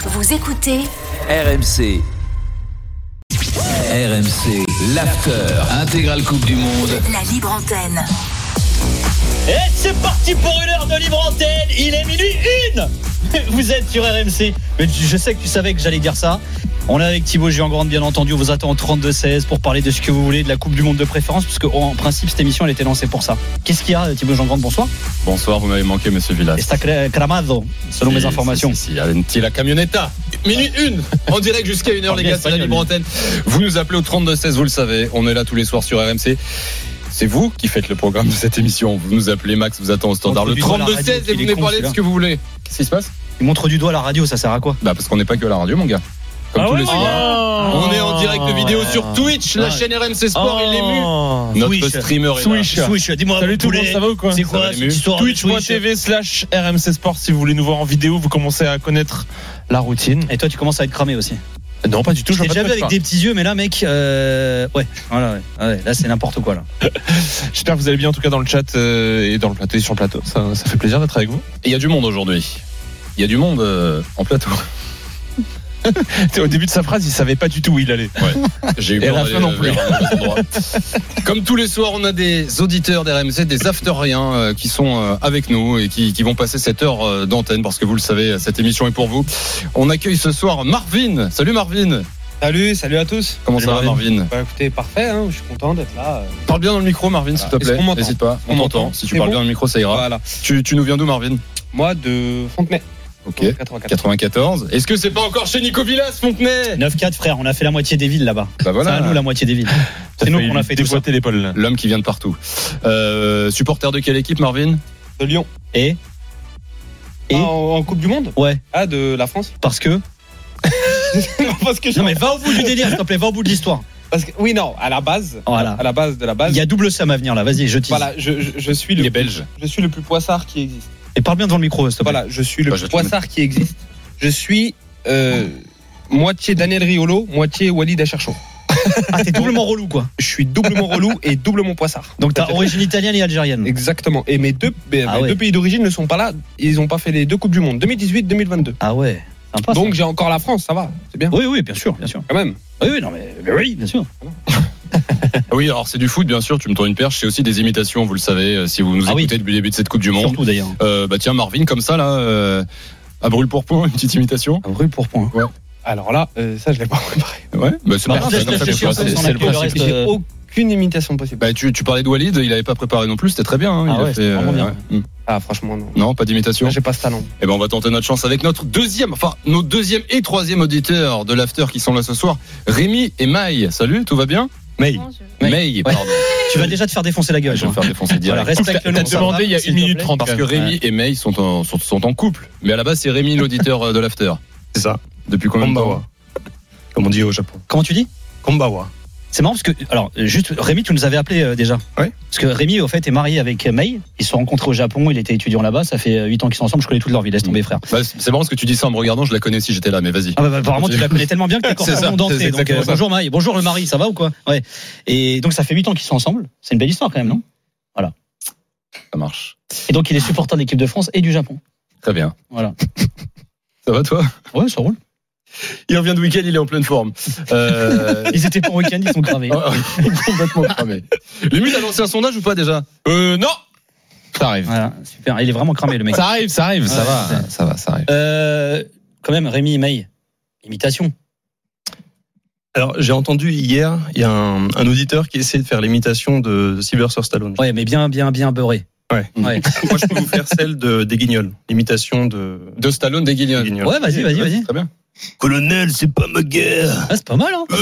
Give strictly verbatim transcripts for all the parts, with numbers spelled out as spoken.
Vous écoutez R M C. R M C, l'after, intégrale Coupe du Monde. la libre antenne. Et c'est parti pour une heure de libre antenne. Il est minuit une. Vous êtes sur R M C. Mais je sais que tu savais que j'allais dire ça. On est avec Thibaut Giangrande, bien entendu. On vous attend au trente-deux seize pour parler de ce que vous voulez, de la Coupe du Monde de préférence, parce qu'en principe, cette émission, elle était lancée pour ça. Qu'est-ce qu'il y a, Thibaut Giangrande? Bonsoir. Bonsoir, vous m'avez manqué, monsieur Villas. Está cramado, selon si, mes informations. Si, si, si. Alenti la camioneta. Minuit une, en direct jusqu'à une heure, les gars, c'est la libre antenne. Vous nous appelez au trente-deux seize, vous le savez. On est là tous les soirs sur R M C. C'est vous qui faites le programme de cette émission. Vous nous appelez, Max vous attend au standard. Le trente-deux seize et vous venez parler de ce que vous voulez. Qu'est-ce qui se passe? Il montre du doigt à la radio, ça sert à quoi? Bah, parce qu'on n'est pas que à la radio, mon gars. Comme ah tous ouais les soirs. Oh on est en direct de vidéo sur Twitch, la chaîne R M C Sport, oh il est mu. Notre Switch. streamer est Switch. là. Switch, dis-moi. Salut tout le monde, ça va ou quoi? C'est quoi cette histoire? Twitch.tv slash RMC Sport. Si vous voulez nous voir en vidéo, vous commencez à connaître la routine. Et toi, tu commences à être cramé aussi. Non, pas du tout. Je t'ai déjà vu avec des petits yeux, mais là, mec, euh... ouais, voilà, ouais. ouais, là, c'est n'importe quoi là. J'espère que vous allez bien en tout cas dans le chat euh, et dans le plateau et sur le plateau. Ça, ça fait plaisir d'être avec vous. Et il y a du monde aujourd'hui. Il y a du monde euh, en plateau. Au début de sa phrase, il savait pas du tout où il allait. Ouais. J'ai eu et à la fin non plus. Comme tous les soirs, on a des auditeurs d'R M C, des afteriens euh, qui sont euh, avec nous et qui, qui vont passer cette heure euh, d'antenne parce que vous le savez, cette émission est pour vous. On accueille ce soir Marvin. Salut Marvin. Salut, salut à tous. Comment salut ça va Marvin, Marvin Bah écoutez, parfait, hein, je suis content d'être là. Parle bien dans le micro Marvin, s'il te plaît. N'hésite pas, on, on t'entend. Si tu parles bon bien dans le micro, ça ira. Voilà. Tu, tu nous viens d'où Marvin? Moi de Fontenay. Ok, quatre-vingt-quatorze. Est-ce que c'est pas encore chez Nico Villas, Fontenay? neuf quatre frère, on a fait la moitié des villes là-bas. Bah voilà. C'est à nous la moitié des villes. C'est nous qu'on a fait tout ça. L'épaule. L'homme qui vient de partout. Euh, supporter de quelle équipe Marvin? De Lyon. Et Et ah, en, en Coupe du Monde? Ouais. Ah, de la France. Parce que non, parce que je... non mais va au bout du délire, s'il te plaît, va au bout de l'histoire. Parce que oui, non, à la base, voilà. à la base de la base. Il y a double somme à venir là. Vas-y, je tease. Voilà, je, je, je suis le. Il est belge. Je suis le plus poissard qui existe. Et parle bien devant le micro, s'il te plaît. Voilà, je suis le bah, plus poissard qui existe. Je suis euh, moitié Daniel Riolo, moitié Walid Acharcho. Ah, t'es doublement relou quoi. Je suis doublement relou et doublement poissard. Donc t'as origine italienne et algérienne. Exactement. Et mes deux, mes, ah mes ouais. deux pays d'origine ne sont pas là. Ils n'ont pas fait les deux Coupes du Monde, deux mille dix-huit deux mille vingt-deux. Ah ouais. Sympa, donc ça. J'ai encore la France, ça va, c'est bien. Oui, oui, bien sûr, bien sûr. Quand même. Oui, oui, non mais, mais oui, bien sûr. Oui, alors c'est du foot, bien sûr. Tu me tends une perche. C'est aussi des imitations, vous le savez, si vous nous ah écoutez oui. depuis le début de cette Coupe du Monde. Surtout d'ailleurs. Euh, bah tiens, Marvin, comme ça là, euh, à brûle pour point, une petite imitation. À brûle pour point. Ouais. Alors là, euh, ça je l'ai pas préparé. Ouais. Bah c'est bah, pas grave. C'est le principe. J'ai aucune imitation possible. Bah tu, tu parlais de Walid, il avait pas préparé non plus. C'était très bien. Hein, ah il ouais, a fait, vraiment euh, bien. Ouais. Ah franchement non. Non, pas d'imitation. Moi, j'ai pas ce talent. Eh ben on va tenter notre chance avec notre deuxième, enfin nos deuxième et troisième auditeurs de l'after qui sont là ce soir, Rémi et Maï. Salut, tout va bien? Maï. Maï, pardon. Tu vas déjà te faire défoncer la gueule. Je vais me faire défoncer direct. Voilà, respecte le nom. T'as demandé il y a une minute trente. Parce que Rémi et Maï sont en, sont, sont en couple. Mais à la base, c'est Rémi l'auditeur de l'after. C'est ça. Depuis combien de temps? Comme on dit au Japon. Comment tu dis? Kombawa. C'est marrant parce que, alors, juste, Rémi, tu nous avais appelé euh, déjà. Ouais. Parce que Rémi, au fait, est marié avec Maï. Ils se sont rencontrés au Japon, il était étudiant là-bas. Ça fait huit ans qu'ils sont ensemble, je connais toute leur vie. Laisse tomber, frère. Bah, c'est marrant ce que tu dis ça en me regardant, je la connais si j'étais là, mais vas-y. Ah bah, bah apparemment, tu la connais tellement bien que t'es encore C'est ça, monde entier. c'est Donc, euh, bonjour Maï. Bonjour le mari, ça va ou quoi? Ouais. Et donc, ça fait huit ans qu'ils sont ensemble. C'est une belle histoire quand même, non? Voilà. Ça marche. Et donc, il est supporter de l'équipe de France et du Japon. Très bien. Voilà. Ça va toi? Ouais, ça roule. Il revient de week-end, il est en pleine forme. Euh... Ils étaient pas en week-end, ils sont cramés. Complètement cramés. Limite, a lancé un sondage ou pas déjà? Euh, non. Ça arrive. Voilà, super. Il est vraiment cramé le mec. Ça arrive, ça arrive, ça ouais, va, c'est... ça va, ça arrive. Euh, quand même, Rémi et Maï, imitation. Alors, j'ai entendu hier, il y a un, un auditeur qui essaie de faire l'imitation de, de Sylvester Stallone. Ouais, mais bien, bien, bien beurré. Ouais. ouais. Moi, je peux vous faire celle de des Guignols, l'imitation de de Stallone des Guignols. Ouais, vas-y, vas-y, vas-y. Très bien. Colonel, c'est pas ma guerre. Ah, c'est pas mal, hein.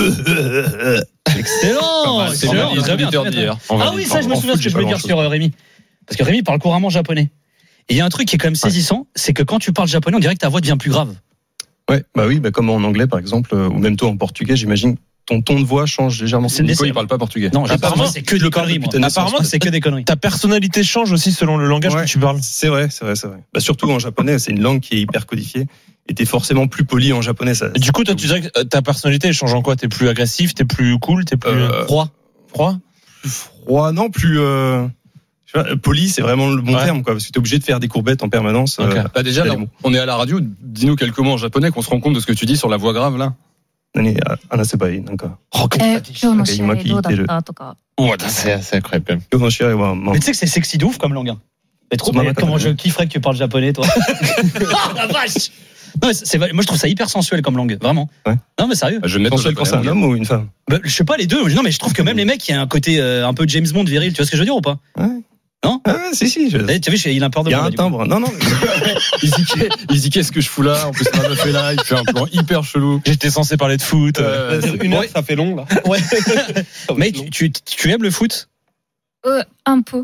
Excellent. C'est excellent. bien, les auditeurs d'hier. Ah oui, ça, je me souviens ce que je voulais dire sur Rémi. Parce que Rémi parle couramment japonais. Et il y a un truc qui est quand même saisissant, c'est que quand tu parles japonais, on dirait que ta voix devient plus grave. Ouais, bah oui, bah comme en anglais par exemple, ou même toi en portugais, j'imagine. Ton ton de voix change légèrement. C'est Nico, il parle pas portugais. Non, apparemment, c'est que des conneries. Apparemment, c'est que des conneries. Ta personnalité change aussi selon le langage ouais, que tu parles. C'est vrai, c'est vrai, c'est vrai. Bah surtout en japonais, c'est une langue qui est hyper codifiée. Et t'es forcément plus poli en japonais. Ça, du coup, toi, tu dirais que ta personnalité elle change en quoi? T'es plus agressif, t'es plus cool, t'es plus euh, froid, froid, plus froid, non, plus. Euh... Tu vois, poli, c'est vraiment le bon Ouais. terme, quoi, parce que t'es obligé de faire des courbettes en permanence. Ok. Euh, Bah déjà, t'as là, les mots. on est à la radio. Dis-nous quelques mots en japonais qu'on se rend compte de ce que tu dis sur la voix grave là. 何話せばいいなんか Oh, comment Eh, ça dit? 今日の試合どうだったとか。 Ouais, c'est, c'est incroyable quand même. 今日の試合は、まあ Mais tu sais que c'est sexy de ouf comme langue. Hein. Mais trop, C'est mais marrant, comment quand je même. kifferais que tu parles japonais, toi. Ah la vache. Non, mais c'est, moi je trouve ça hyper sensuel comme langue, vraiment. Ouais. Non mais sérieux. Bah, je vais me mettre au sensuel quand c'est un japonais, homme ou une femme? Bah, je sais pas les deux. Non mais je trouve que même les mecs, il y a un côté euh, un peu James Bond viril. Tu vois ce que je veux dire ou pas? Ouais. Non? Ah, si, si. Je... Eh, tu vois, il a un peur de Il y a moi, un là, du coup. timbre. Non, non. Il dit, qu'est- il dit qu'est-ce que je fous là. En plus, la meuf est là. Il fait un plan hyper chelou. J'étais censé parler de foot. Euh, c'est- Une heure, ouais. ça fait long, là. Ouais. Mais tu, tu, tu aimes le foot? Euh, un peu.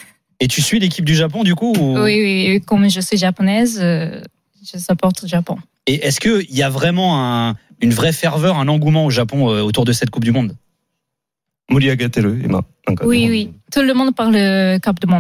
Et tu suis l'équipe du Japon du coup ou... Oui, oui, oui, comme je suis japonaise, euh, je supporte le Japon. Et est-ce qu'il y a vraiment un, une vraie ferveur, un engouement au Japon euh, autour de cette Coupe du Monde? 盛り上げてる今。なんか Oui, oui. Tout le monde parle euh, Coupe du Monde.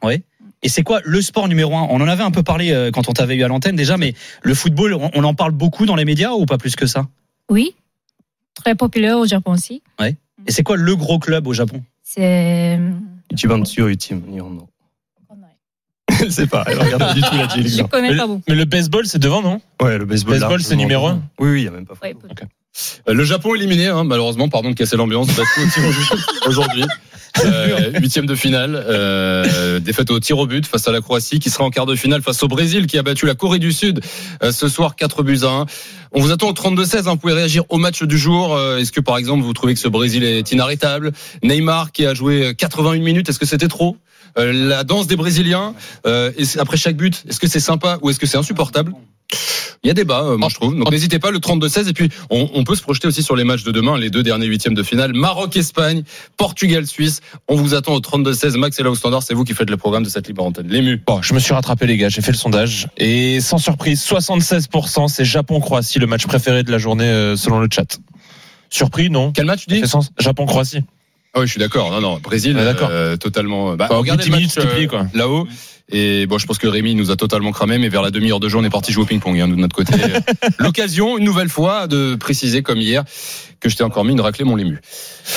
Et c'est quoi le sport numéro un? On en avait un peu parlé euh, quand on t'avait eu à l'antenne déjà, mais le football, on, on en parle beaucoup dans les médias ou pas plus que ça? Oui. Très populaire au Japon aussi. Et c'est quoi le gros club au Japon? C'est. 一番強いチーム、日本の。C'est pas, elle regarde pas du tout la Je J-League. connais Mais, pas beaucoup. mais le baseball, c'est devant, non? Ouais, le baseball. Baseball, largement c'est numéro devant. un. Oui, oui, il y a même pas. Ouais, Euh, Le Japon éliminé, hein, malheureusement, pardon de casser l'ambiance, battu au tir au but aujourd'hui. Euh, huitième de finale, euh, défaite au tir au but face à la Croatie qui sera en quart de finale face au Brésil qui a battu la Corée du Sud euh, ce soir quatre buts à un. On vous attend au trente-deux seize, hein, vous pouvez réagir au match du jour. Euh, est-ce que par exemple vous trouvez que ce Brésil est inarrêtable? Neymar qui a joué quatre-vingt-une minutes, est-ce que c'était trop? Euh, la danse des Brésiliens, euh, et c'est- après chaque but, est-ce que c'est sympa ou est-ce que c'est insupportable? Il y a débat, euh, moi je trouve. Donc n'hésitez pas, le trente-deux seize. Et puis on, on peut se projeter aussi sur les matchs de demain, les deux derniers huitièmes de finale. Maroc-Espagne, Portugal-Suisse. On vous attend au trente-deux seize. Max est là au standard, c'est vous qui faites le programme de cette libre antenne. L'ému. Bon, je me suis rattrapé, les gars. J'ai fait le sondage. Et sans surprise, soixante-seize pour cent, c'est Japon-Croatie, le match préféré de la journée euh, selon le chat. Surpris, non? Quel match tu dis? Ça fait sens. Japon-Croatie. Ah oui, je suis d'accord. Non, non, Brésil, Ouais, d'accord. euh, totalement. Bah, Bah, au regardez bout le de dix match minutes, c'est plié, quoi. là-haut. Et bon, je pense que Rémi nous a totalement cramé, mais vers la demi-heure de jeu, on est parti jouer au ping-pong, hein, nous de notre côté. L'occasion, une nouvelle fois, de préciser, comme hier, que je t'ai encore mis une raclée, mon Lému.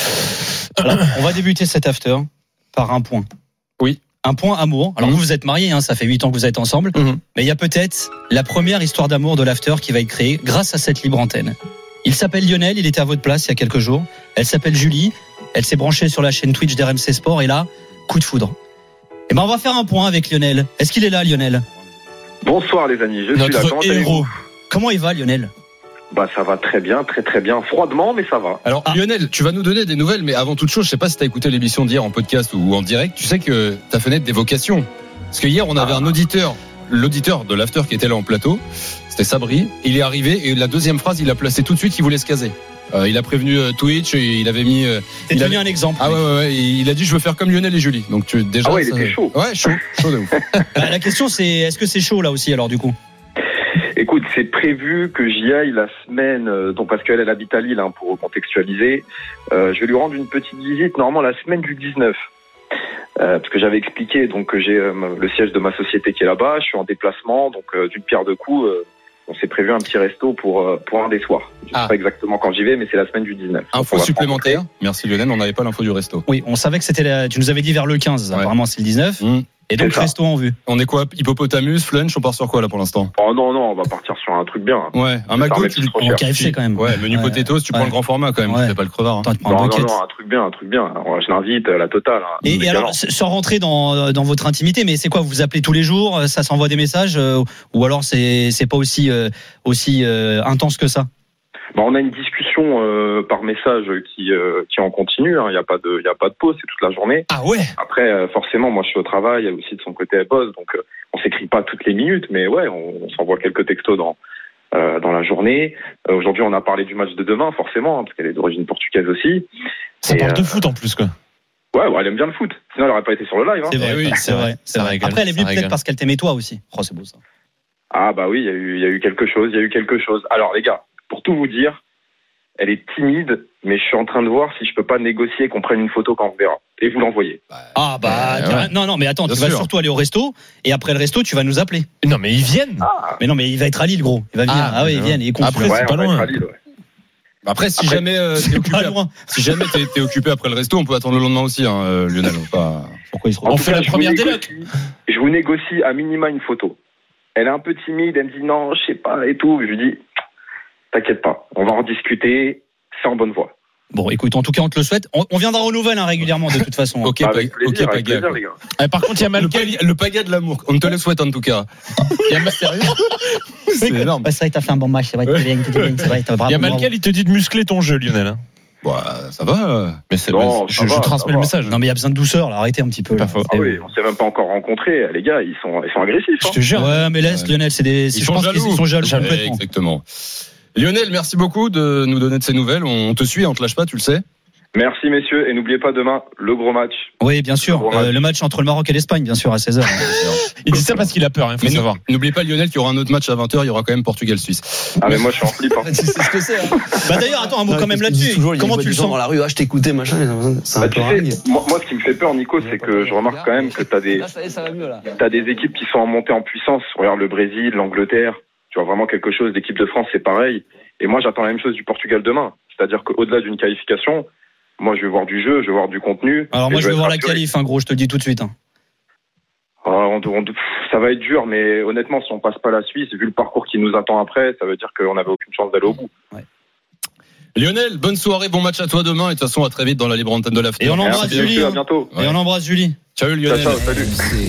Alors, on va débuter cet after par un point. Oui. Un point amour. Alors Mhm. vous, vous êtes mariés, hein, ça fait huit ans que vous êtes ensemble. Mhm. Mais il y a peut-être la première histoire d'amour de l'after qui va être créée grâce à cette libre antenne. Il s'appelle Lionel, il était à votre place il y a quelques jours. Elle s'appelle Julie, elle s'est branchée sur la chaîne Twitch d'R M C Sport et là, coup de foudre. Et ben on va faire un point avec Lionel. Est-ce qu'il est là, Lionel? Bonsoir les amis, je suis là. Notre Comment allez-vous? héros. Comment il va, Lionel? Bah ça va très bien, très très bien, froidement mais ça va. Alors Ah. Lionel, tu vas nous donner des nouvelles, mais avant toute chose, je sais pas si tu as écouté l'émission d'hier en podcast ou en direct, tu sais que ta fenêtre d'évocation. Parce que hier, on avait Ah. un auditeur, l'auditeur de l'after qui était là en plateau, c'était Sabri, il est arrivé et la deuxième phrase, il a placé tout de suite qu'il voulait se caser. Euh, il a prévenu euh, Twitch et il avait mis... euh, T'es il devenu avait- un exemple. Ah ouais, ouais, ouais, et il a dit je veux faire comme Lionel et Julie. Donc tu déjà... Ah ouais, il ça- était chaud. Ouais, chaud, chaud de ouf. Bah, la question c'est, est-ce que c'est chaud là aussi alors du coup? Écoute, c'est prévu que j'y aille la semaine, euh, donc parce qu'elle elle habite à Lille, hein, pour contextualiser. Euh, je vais lui rendre une petite visite, normalement la semaine du dix-neuf. Euh, parce que j'avais expliqué donc que j'ai euh, le siège de ma société qui est là-bas, je suis en déplacement, donc euh, d'une pierre deux coups, euh, on s'est prévu un petit resto pour euh, pour un des soirs. Je Ah. sais pas exactement quand j'y vais, mais c'est la semaine du dix-neuf. Donc, on Info va se supplémentaire. Merci Lionel, on n'avait pas l'info du resto. Oui, on savait que c'était la... tu nous avais dit vers le quinze, Ouais. apparemment c'est le dix-neuf. Mmh. Et donc C'est ça. resto en vue. On est quoi? Hippopotamus, flunch, on part sur quoi là pour l'instant? rencontrer. Oh non non, on va partir sur un truc bien. Ouais, un Ça McDo, remet tu plus trop En cher. K F C quand même. Ouais, menu Ouais. potatoes, tu prends Ouais. le grand format quand même, Ouais. tu fais pas le crevard. Hein. Attends, tu prends Non un non bucket. non, un truc bien, un truc bien. Alors, je l'invite euh, la totale. Hein. Et, Mais et alors, alors, s- sans rentrer dans, dans votre intimité, mais c'est quoi? Vous vous appelez tous les jours? Ça s'envoie des messages? euh, Ou alors c'est c'est pas aussi euh, aussi euh, intense que ça? bah, on a une discussion euh, par message qui euh, qui en continue. Il hein. y a pas de il y a pas de pause, c'est toute la journée. Ah ouais? Après, euh, forcément, moi je suis au travail, elle aussi de son côté elle bosse, donc euh, on s'écrit pas toutes les minutes, mais ouais, on, on s'envoie quelques textos dans euh, dans la journée. Euh, Aujourd'hui, on a parlé du match de demain, forcément, hein, parce qu'elle est d'origine portugaise aussi. Ça Et, parle de euh, foot en plus, quoi. Ouais, ouais, elle aime bien le foot. Sinon, elle aurait pas été sur le live. Hein. C'est vrai, Eh oui, c'est vrai, c'est ça vrai. régale, Après, elle est venue ça peut-être régale. parce qu'elle t'aimait toi aussi. Oh, c'est beau ça. Ah bah oui, il y a eu il y a eu quelque chose, il y a eu quelque chose. Alors les gars, pour tout vous dire, elle est timide, mais je suis en train de voir si je peux pas négocier qu'on prenne une photo quand on verra et vous l'envoyer. Ah bah Euh, tu vas- ouais. non non mais attends, Bien tu vas sûr. surtout aller au resto et après le resto tu vas nous appeler. Non, mais ils viennent. Ah, Mais non mais il va être à Lille gros. Il va venir. Ah, Ah, oui, il ouais. vient. Il est con. Après, celui-là. c'est ouais, pas on va loin. être à Lille, ouais. Après, si Après- jamais euh, t'es C'est occupé, pas loin. si jamais t'es, t'es occupé après le resto, on peut attendre le lendemain aussi, hein, euh, Lionel. Faut pas, Pourquoi il se En On tout fait cas, la je première vous déloc. négocie- Je vous négocie à minima une photo. Elle est un peu timide, elle me dit non, je sais pas et tout. Je lui dis, t'inquiète pas, on va en discuter, c'est en bonne voie. Bon, écoute, en tout cas, on te le souhaite. On, on viendra aux nouvelles hein, régulièrement de toute façon. Ok, Avec pa- plaisir, ok, avec Paga. plaisir, les gars. Ah, par contre, il y a Le, Malkel. paga, le paga de l'amour. On te le souhaite en tout cas. Il y a Malkel. C'est énorme. Ouais, c'est vrai, t'as fait un bon match, c'est vrai, t'es bien, t'es bien, c'est vrai, t'as Il y bravo. a Malkel, il te dit de muscler ton jeu, Lionel. hein. Bah, ça va. Mais c'est, Non, je, ça je va, transmets ça le va. message. Non, mais il y a besoin de douceur, là, arrêtez un petit peu. Pas là. faux. Ah oui, on s'est même pas encore rencontrés, les gars, ils sont, ils sont agressifs. Je Hein. te jure. Ouais, mais laisse, Ouais. Lionel, c'est des, Ils je sont pense qu'ils jaloux. sont jaloux Ouais, complètement. exactement. Lionel, merci beaucoup de nous donner de ces nouvelles. On te suit, on te lâche pas, tu le sais. Merci messieurs, et n'oubliez pas demain le gros match. Oui, bien sûr. Bon, Euh, match. le match entre le Maroc et l'Espagne, bien sûr, à seize heures. Il dit ça parce qu'il a peur, il faut Mais savoir. nou- n'oubliez pas Lionel qu'il y aura un autre match à vingt heures, il y aura quand même Portugal-Suisse. Ah mais moi je suis en flip. Hein. Tu sais ce que c'est, hein. Bah d'ailleurs, attends, un mot Ouais, quand même parce qu'il dit là-dessus. toujours, il Comment voit tu des le gens sens dans la rue, ah, je t'écoutais, machin, c'est Bah, un tu peu sais, ringue. moi, moi, ce qui me fait peur, Nico, c'est que je remarque quand même que t'as des, Là, ça y est, ça va mieux, là. t'as des équipes qui sont en montée en puissance. Regarde le Brésil, l'Angleterre. Tu vois vraiment quelque chose. L'équipe de France, c'est pareil. Et moi, j'attends la même chose du Portugal demain. C'est-à-dire qu'au-delà d'une qualification, moi, je vais voir du jeu, je vais voir du contenu. Alors Et moi, je vais veux voir la être rassuré. qualif, hein, gros, je te le dis tout de suite. hein. Alors, on- on- pff, ça va être dur, mais honnêtement, si on passe pas la Suisse, vu le parcours qui nous attend après, ça veut dire qu'on n'avait aucune chance d'aller au bout. Lionel, bonne soirée, bon match à toi demain. Et de toute façon, à très vite dans la libre antenne de l'After. Et on embrasse Merci, Julie. monsieur, à hein. bientôt. Et on embrace Julie. Ciao Lionel. Ciao, ciao, salut. R M C.